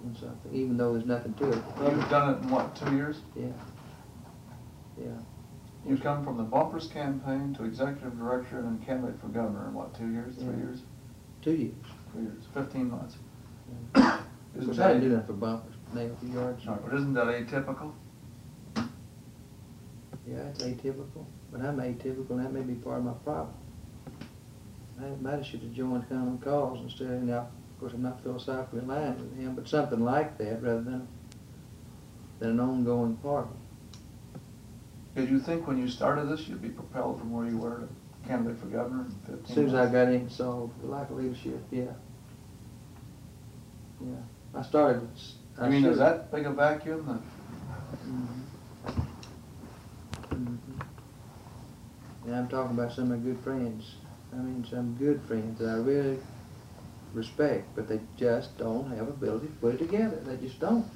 and something, even though there's nothing to it. You've done it in what, 2 years? Yeah. Yeah. You've come from the Bumpers campaign to executive director and then candidate for governor in what, 2 years, 3 years? 2 years. 2 years, 15 months. Yeah. Of course, I didn't do nothing for bumpers, nail a few yards. No, but isn't that atypical? Yeah, it's atypical, but I'm atypical, and that may be part of my problem. I might have should have joined Common Cause instead of, of course, I'm not philosophically aligned with him, but something like that rather than an ongoing party. Did you think when you started this you'd be propelled from where you were to candidate for governor in 15 months? As soon as I got in, so the lack of leadership, yeah. Yeah. I started. I mean, is that big a vacuum? Mm-hmm. Mm-hmm. Yeah, I'm talking about some of my good friends. I mean, some good friends that I really respect, but they just don't have ability to put it together. They just don't.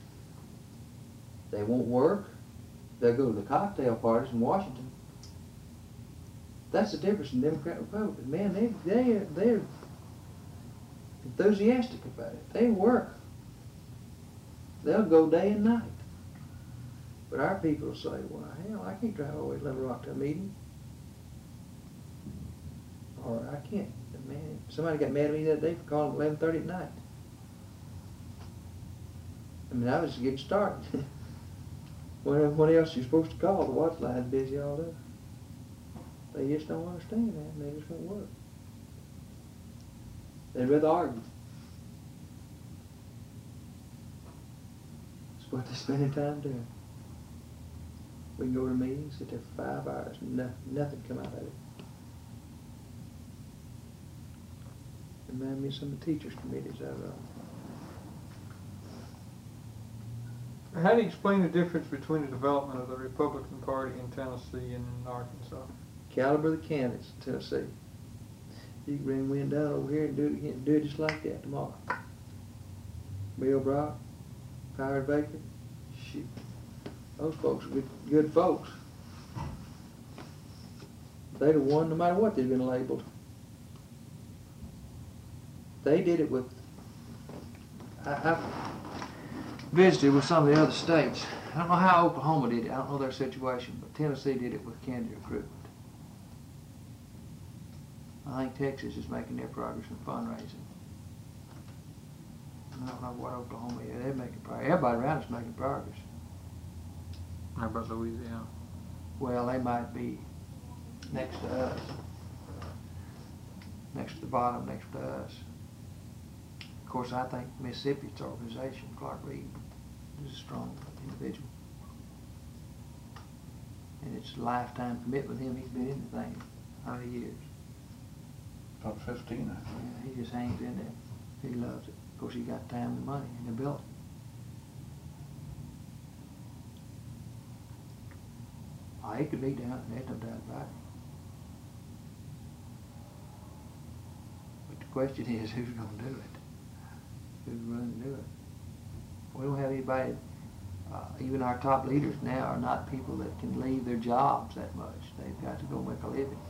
They won't work. They'll go to the cocktail parties in Washington. That's the difference in Democrat and Republican. Man, they're enthusiastic about it. They work. They'll go day and night. But our people will say, well, hell, I can't drive all the way to Little Rock to a meeting. Or I can't. Man, somebody got mad at me that day for calling at 11:30 at night. I mean, I was just getting started. What else you're supposed to call? The watch line's busy all day. They just don't understand that, and they just won't work. They'd rather argue. That's what they're spending time doing. We can go to meetings, sit there for 5 hours, and nothing come out of it. Remind me of some of the teachers' committees I was on. How do you explain the difference between the development of the Republican Party in Tennessee and in Arkansas? Caliber of the candidates in Tennessee. You can bring Wynn down over here and do it again, do it just like that tomorrow. Bill Brock, Howard Baker, shoot. Those folks are good folks. They'd have won no matter what they'd been labeled. They did it with, I visited with some of the other states. I don't know how Oklahoma did it. I don't know their situation, but Tennessee did it with candidate recruitment. I think Texas is making their progress in fundraising. I don't know what Oklahoma is. They're making progress. Everybody around is making progress. How about Louisiana? Well, they might be next to us. Next to the bottom, next to us. Of course, I think Mississippi's organization, Clark Reed, is a strong individual. And it's a lifetime commitment with him. He's been in the thing 100 years. About 15, I think. Yeah, he just hangs in there. He loves it. Of course, he got time and money and ability. Oh, he could be down, there's no doubt about it. But the question is, who's going to do it? Who's willing to do it? We don't have anybody, even our top leaders now are not people that can leave their jobs that much. They've got to go make a living.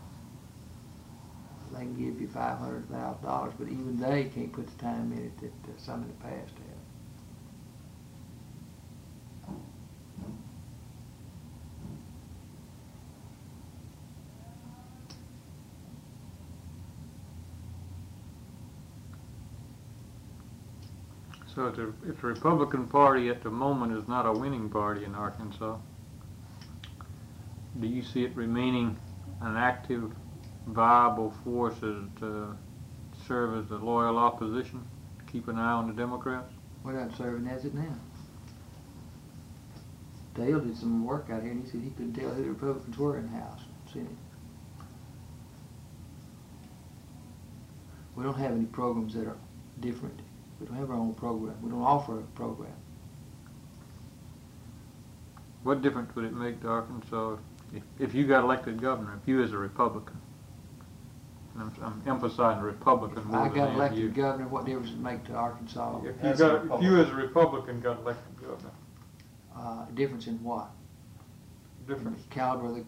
They can give you $500,000, but even they can't put the time in it that some in the past have. So if the Republican Party at the moment is not a winning party in Arkansas, do you see it remaining an active, viable force to serve as a loyal opposition, keep an eye on the Democrats? We're not serving as it now. Dale did some work out here and he said he couldn't tell who the Republicans were in the House and Senate. We don't have any programs that are different. We don't have our own program. We don't offer a program. What difference would it make to Arkansas if you got elected governor, if you as a Republican? And I'm emphasizing Republican more I than got any elected you. governor, what difference does it make to Arkansas? If As you as a Republican got elected governor, Difference in what? difference. In the caliber of the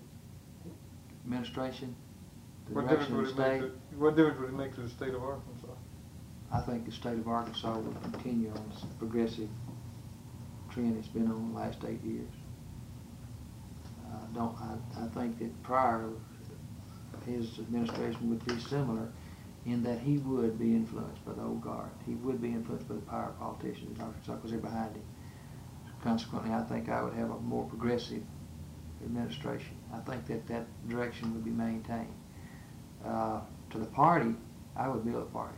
administration? The What direction difference of would the it state? make? What difference would it make to the state of Arkansas? I think the state of Arkansas will continue on this progressive trend it's been on the last 8 years. I think that prior, his administration would be similar in that he would be influenced by the old guard. He would be influenced by the power politicians in Arkansas because they're behind him. Consequently, I think I would have a more progressive administration. I think that that direction would be maintained. To the party, I would build a party.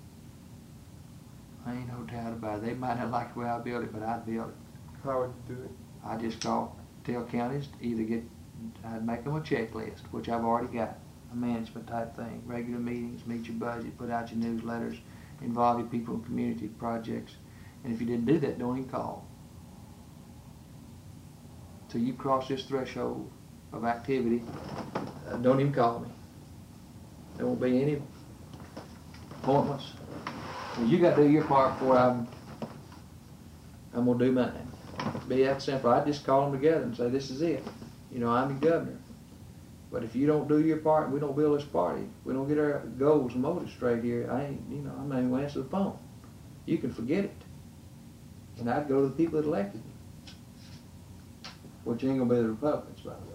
I ain't no doubt about it. They might not like the way I build it, but I'd build it. How would you do it? I just tell counties to either I'd make them a checklist, which I've already got, a management type thing, regular meetings, meet your budget, put out your newsletters, involve your people in community projects, and if you didn't do that, don't even call. Till you cross this threshold of activity, don't even call me. There won't be any appointments. Well, you got to do your part before I'm gonna do mine. Be that simple. I just call them together and say, this is it. You know, I'm the governor. But if you don't do your part and we don't build this party, we don't get our goals and motives straight here, I'm not even gonna answer the phone. You can forget it. And I'd go to the people that elected me. Which ain't gonna be the Republicans, by the way.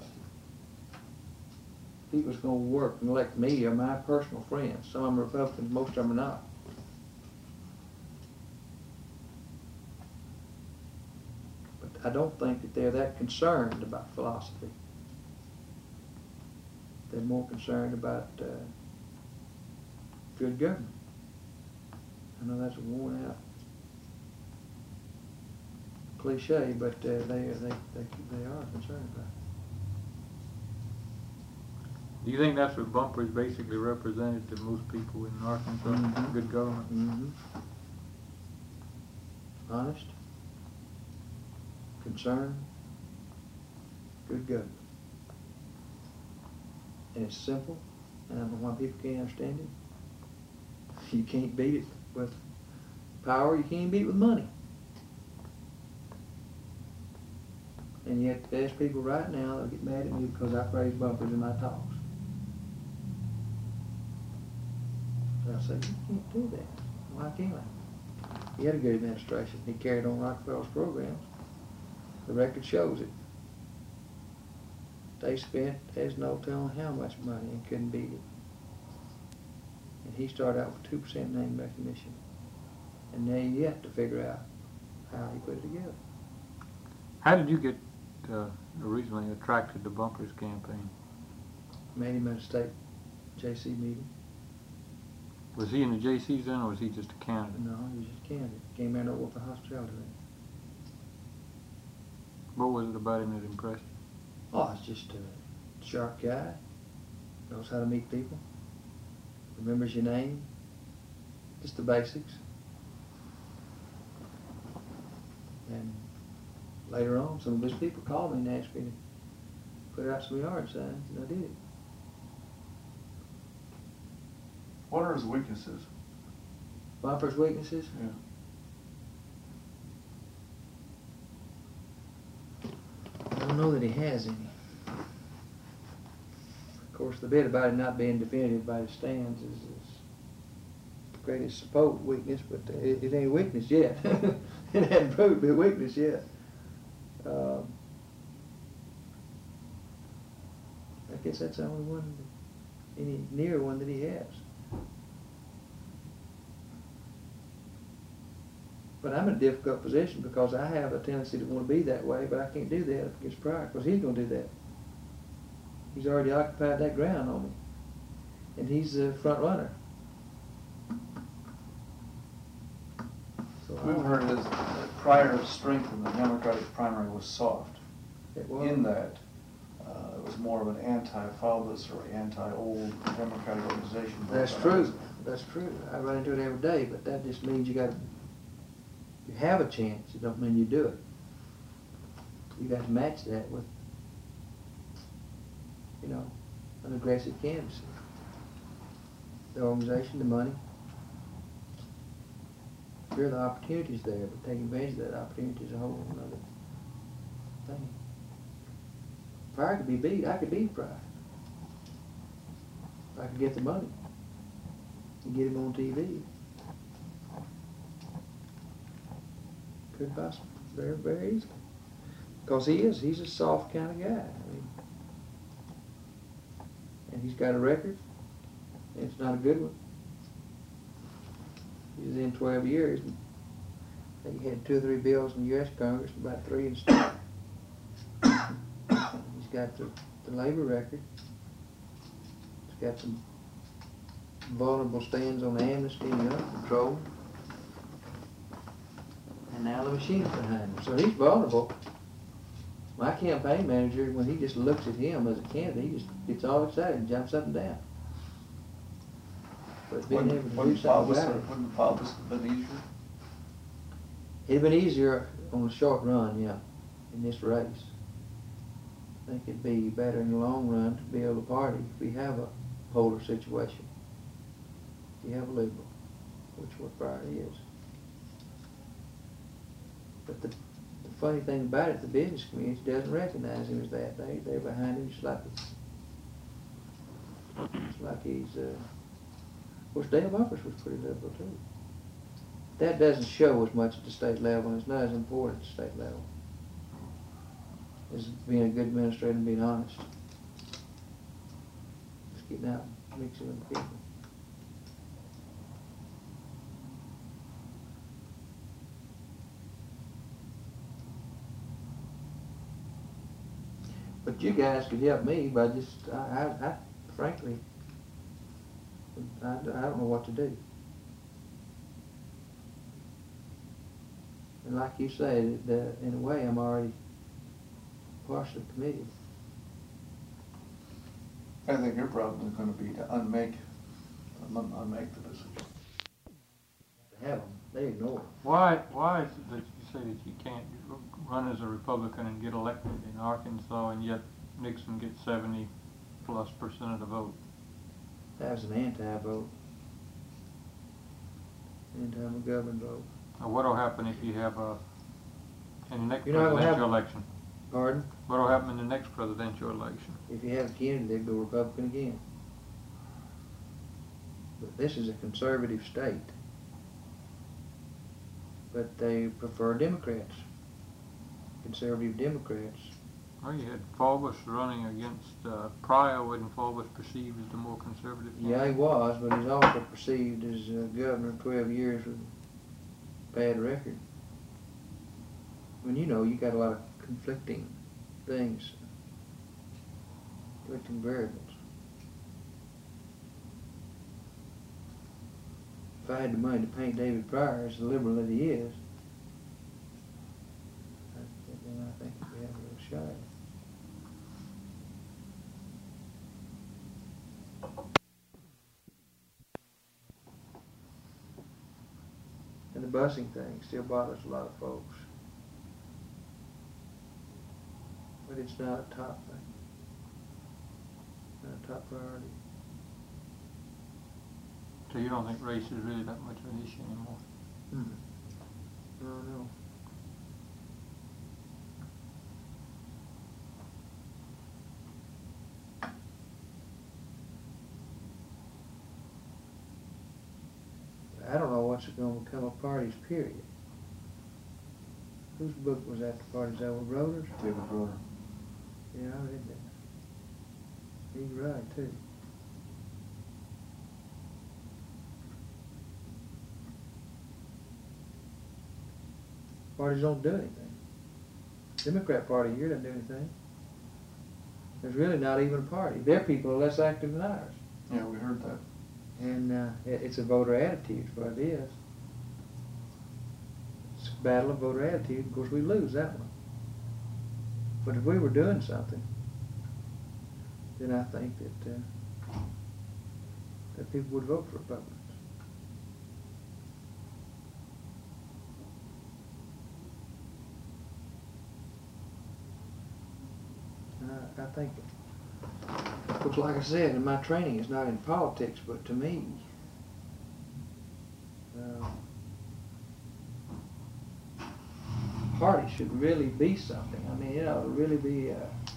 People that's gonna work and elect me are my personal friends. Some of them are Republicans, most of them are not. I don't think that they're that concerned about philosophy. They're more concerned about good government. I know that's a worn out cliche, but they are concerned about it. Do you think that's what Bumpers basically represented to most people in Arkansas? Mm-hmm. Good government? Mm-hmm. Honest, concerned, good government. And it's simple, and I don't know why people can't understand it. You can't beat it with power, you can't beat it with money. And yet there's people right now that get mad at me because I praise Bumpers in my talks. And I say, you can't do that. Why can't I? He had a good administration. He carried on Rockefeller's programs. The record shows it. They spent, there's no telling how much money, and couldn't beat it. And he started out with 2% name recognition. And now you have to figure out how he put it together. How did you get originally attracted to Bumpers' campaign? Made him at a state JC meeting. Was he in the JCs then, or was he just a candidate? No, he was just a candidate. Came here to work for hospitality. What was it about him that impressed you? Oh, he's just a sharp guy. Knows how to meet people. Remembers your name. Just the basics. And later on, some of his people called me and asked me to put out some yard signs, and I did it. What are his weaknesses? Bumpers' weaknesses? Yeah. I don't know that he has any. Of course, the bit about him not being definitive by his stands is his greatest supposed weakness, but it ain't a weakness yet. It hasn't proved to be a weakness yet. I guess that's the only one, any near one that he has. But I'm in a difficult position because I have a tendency to want to be that way, but I can't do that against Pryor because he's going to do that. He's already occupied that ground on me. And he's the front runner. So We've heard his Pryor's strength in the Democratic primary was soft. it was. In that it was more of an anti-Faubus or anti-old Democratic organization. That's true. That's true. I run into it every day, but that just means you have a chance. It don't mean you do it. You got to match that with, an aggressive candidacy. The organization, the money. Sure, the opportunity's there, but taking advantage of that opportunity is a whole other thing. Pryor could be beat. I could beat Pryor. If I could get the money and get him on TV. could bust very, very easily. Because he's a soft kind of guy. I mean, and he's got a record, and it's not a good one. He's in 12 years. I think he had 2 or 3 bills in the U.S. Congress, about 3 in state. He's got the labor record. He's got some vulnerable stands on amnesty and gun control. And now the machine's behind him. So he's vulnerable. My campaign manager, when he just looks at him as a candidate, he just gets all excited and jumps up and down. But being able to do something about it. Wouldn't the file this have been easier? It'd been easier on the short run, yeah, in this race. I think it'd be better in the long run to build a party if we have a polar situation. If you have a liberal, which what Pryor is. But the funny thing about it, the business community doesn't recognize him as that. They're behind him just like he's, of course Dale Bumpers was pretty liberal too. That doesn't show as much at the state level, and it's not as important at the state level as being a good administrator and being honest. Just getting out and mixing with people. But you guys could help me by just, I frankly, I don't know what to do. And like you say, in a way, I'm already partially committed. I think your problem is going to be to unmake the decision. To have them, they ignore it. Why is it that you say that you can't run as a Republican and get elected in Arkansas, and yet Nixon gets 70+% of the vote? That was an anti-vote. Anti-McGovern vote. Now, what'll happen if you have in the next You're not gonna presidential have- election? Pardon? What'll happen in the next presidential election? If you have a Kennedy, they'd go Republican again. But this is a conservative state. But they prefer Democrats. Conservative Democrats. Well, you had Faubus running against Pryor, wasn't Faubus perceived as the more conservative Yeah, he candidate? was, but he's also perceived as governor 12 years with a bad record. When you know, you got a lot of conflicting things, conflicting variables. If I had the money to paint David Pryor as the liberal that he is, then I think we have a real shot. And the busing thing still bothers a lot of folks. But it's not a top thing. Not a top priority. So you don't think race is really that much of an issue anymore? No. I don't know what's going to become of parties, period. Whose book was that, The Party's Over? Brothers? David Broder. Yeah, I read that. He's right, too. Parties don't do anything. Democrat Party here doesn't do anything. There's really not even a party. Their people are less active than ours. Yeah, we heard that. And it's a voter attitude, is what it is. It's a battle of voter attitude. Of course, we lose that one. But if we were doing something, then I think that people would vote for Republicans. And I think, because like I said, in my training is not in politics, but to me, party should really be something. I mean, it ought to really be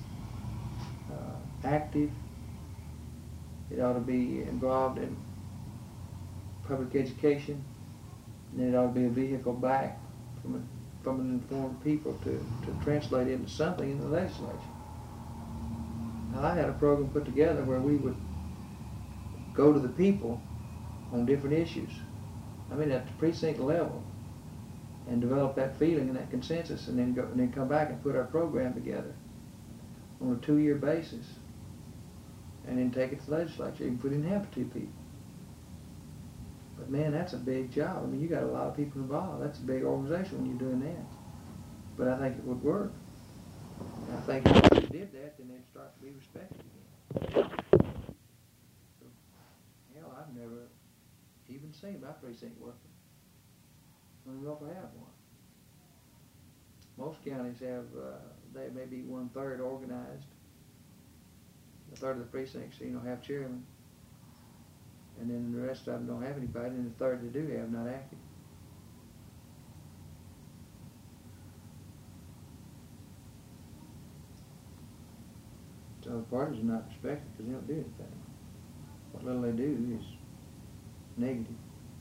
active. It ought to be involved in public education. And it ought to be a vehicle back from from an informed people to translate into something in the legislature. Now, I had a program put together where we would go to the people on different issues. I mean, at the precinct level, and develop that feeling and that consensus, and then come back and put our program together on a 2-year basis, and then take it to the legislature. Even if we didn't have 2 people. But man, that's a big job. I mean, you got a lot of people involved. That's a big organization when you're doing that. But I think it would work. And I think if they did that, then they'd start to be respected again. So, hell, I've never even seen my precinct working. I don't know if I have one. Most counties have, they may be 1/3 organized. A third of the precincts, have chairmen. And then the rest of them don't have anybody, and the third they do have not active. So the parties are not respected because they don't do anything. What little they do is negative.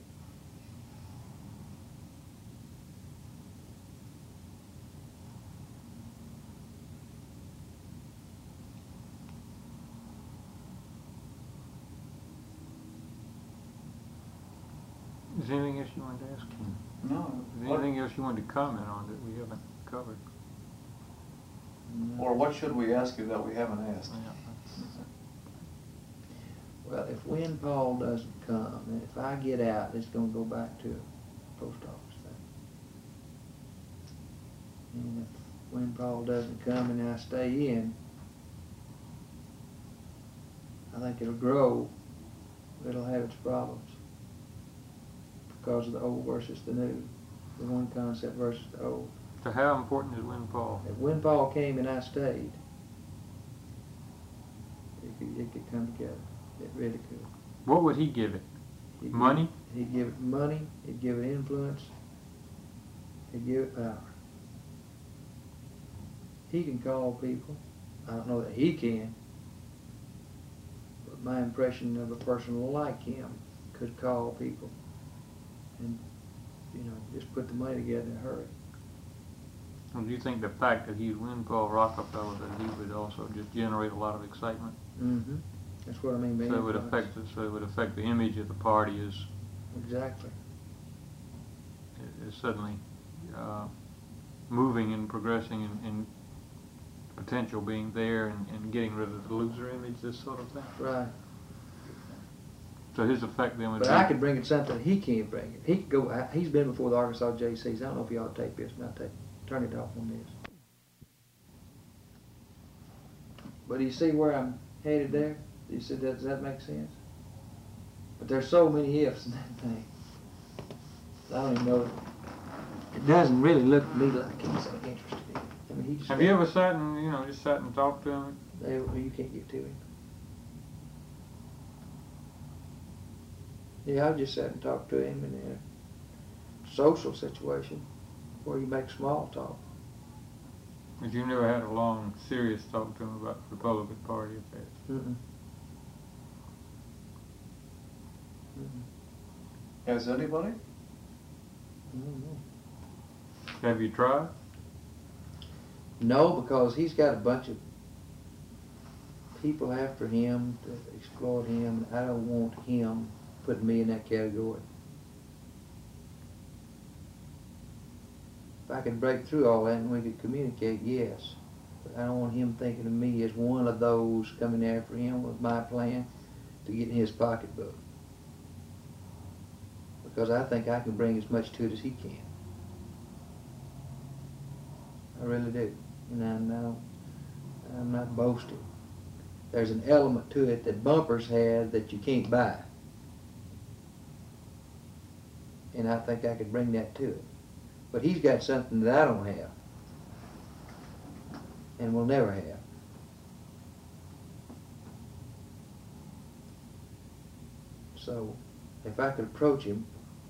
Is there anything else you wanted to ask him? No. Is there anything else you wanted to comment on that we haven't covered? Or what should we ask you that we haven't asked? Well, if Windfall doesn't come, and if I get out, it's going to go back to a post office thing. And if Windfall doesn't come and I stay in, I think it'll grow. It'll have its problems because of the old versus the new, the one concept versus the old. So how important is Windfall? If Windfall came and I stayed, it could come together. It really could. What would he give it? Money? He'd give it money. He'd give it influence. He'd give it power. He can call people. I don't know that he can, but my impression of a person like him could call people and, just put the money together in a hurry. Well, do you think the fact that he's Windfall Rockefeller, that he would also just generate a lot of excitement? Mm-hmm. That's what I mean by So influence. it would affect the image of the party as Exactly. is suddenly moving and progressing and potential being there and getting rid of the loser image, this sort of thing. Right. So his effect then would But be... I could bring it something he can't bring it. He could go. He's been before the Arkansas JCs. I don't know if you ought to take this, but turn it off on this. But you see where I'm headed there? You said, does that make sense? But there's so many ifs in that thing. I don't even know. It doesn't really look to me like he's so interested in it. I mean, he just Have you ever sat and, just sat and talked to him? You can't get to him. Yeah, I just sat and talked to him in a social situation where you make small talk. But you never had a long, serious talk to him about the Republican Party affairs? Mm-mm. Has anybody? Have you tried? No, because he's got a bunch of people after him to exploit him. I don't want him putting me in that category. If I could break through all that and we could communicate, yes. But I don't want him thinking of me as one of those coming after him with my plan to get in his pocketbook. Because I think I can bring as much to it as he can. I really do. And I'm not boasting. There's an element to it that Bumpers had that you can't buy. And I think I could bring that to it. But he's got something that I don't have. And will never have. So, if I could approach him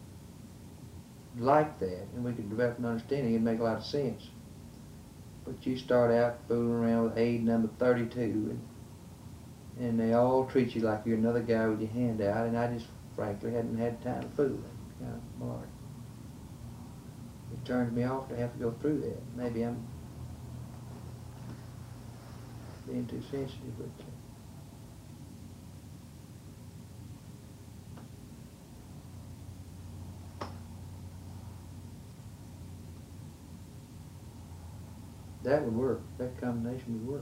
like that, and we could develop an understanding, it'd make a lot of sense. But you start out fooling around with aid number 32, and they all treat you like you're another guy with your hand out, and I just frankly hadn't had time to fool them. Kind of malarkey. It turns me off to have to go through that. Maybe I'm being too sensitive, but that would work. That combination would work.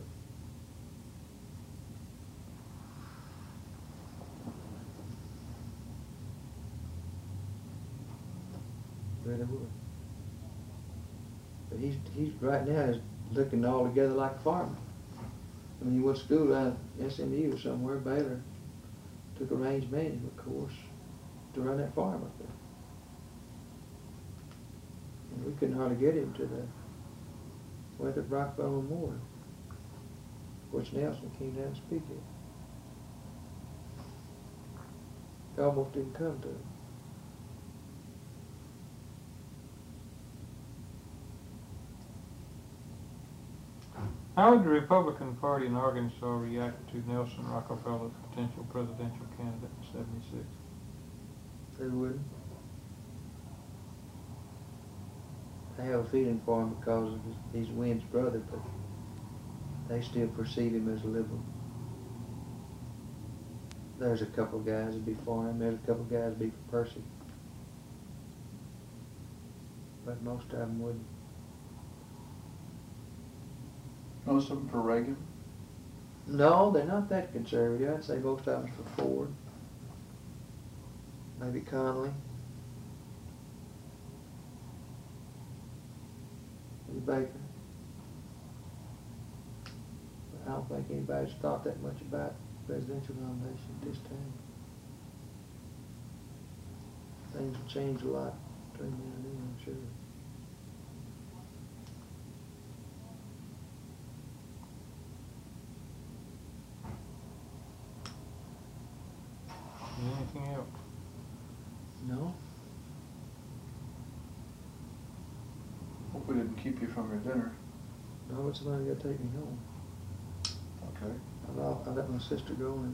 Really would. But he's right now is looking all together like a farmer. I mean, he went to school at SMU or somewhere. Baylor took a range management course to run that farm up there. And we couldn't hardly get him to the Weathered Rockefeller Memorial, which Nelson came down to speak at. He almost didn't come to it. How would the Republican Party in Arkansas react to Nelson Rockefeller's potential presidential candidate in '76? They wouldn't. I have a feeling for him because of he's Wynn's brother, but they still perceive him as a liberal. There's a couple guys that'd be for him. There's a couple guys that'd be for Percy. But most of them wouldn't. Most of them for Reagan? No, they're not that conservative. I'd say most of them for Ford. Maybe Connolly. Maybe Baker. But I don't think anybody's thought that much about presidential nomination at this time. Things have changed a lot between now and then, I'm sure. Anything else? No? Hope we didn't keep you from your dinner. No, but somebody got to take me home. Okay. I let my sister go in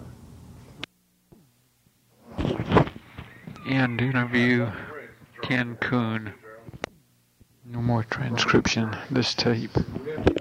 the car. End interview. Ken Kuhn. No more transcription. This tape.